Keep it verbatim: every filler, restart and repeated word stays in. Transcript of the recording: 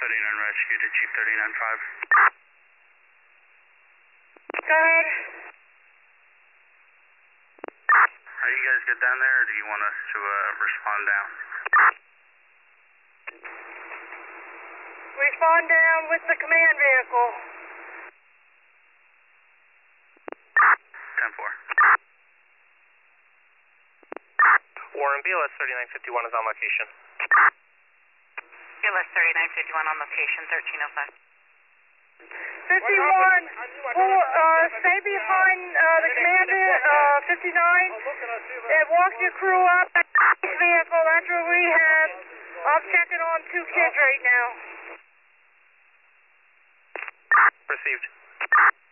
thirty-nine rescue to Chief thirty-nine five. Go ahead. Are you guys good down there, or do you want us to uh, respond down? Respond down with the command vehicle. ten four. Warren, B L S thirty-nine fifty-one is on location. B L S thirty-nine fifty-one on location, thirteen oh five. fifty-one, pull, uh, stay behind uh, the command uh, fifty-nine and walk your crew up to the vehicle. That's where we have. I'm checking on two kids right now. Received.